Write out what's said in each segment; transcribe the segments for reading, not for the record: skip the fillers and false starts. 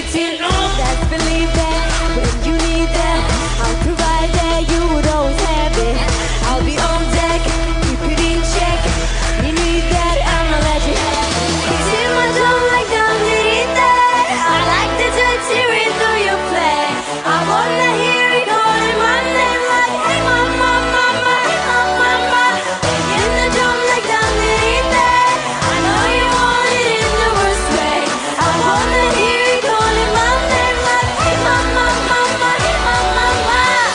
waiting. Best believe that when you need that, I'll provide that. You would always have it. I'll be on deck, keep it in check. You need that, I'ma let you have it. It's in my dome like Dangerita. I like the dirty rhythm you play. I wanna hear it calling my name like, hey mama, mama, oh mama. In the dome like Dangerita. I know you want it in the worst way. I wanna hear it calling my name like, hey mama, mama, oh mama.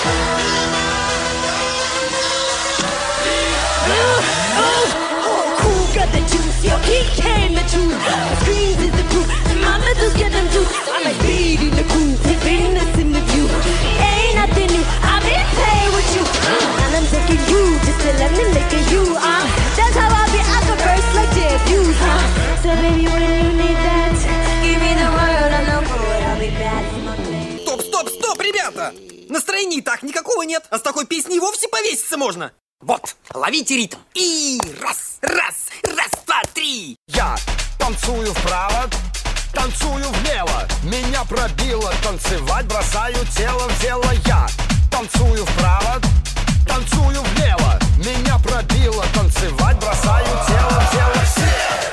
Cool got the juice, yo, he came the truth. Screams is the proof, and my metals get them too. I'm like beating the crew, Venus in the view. Ain't nothing new, I've been playing with you. And I'm taking you, just to let me look at you. That's how I'll be at the first like debuts. So baby, when you need that, give me the word, I know what I'll be bad for my play. Стоп, стоп, стоп, ребята! Настроения и так никакого нет, а с такой песней вовсе повеситься можно. Вот, ловите ритм. И раз, раз, раз, два, три. Я танцую вправо, танцую влево. Меня пробило танцевать, бросаю тело в дело. Я танцую вправо, танцую влево. Меня пробило танцевать, бросаю тело в дело.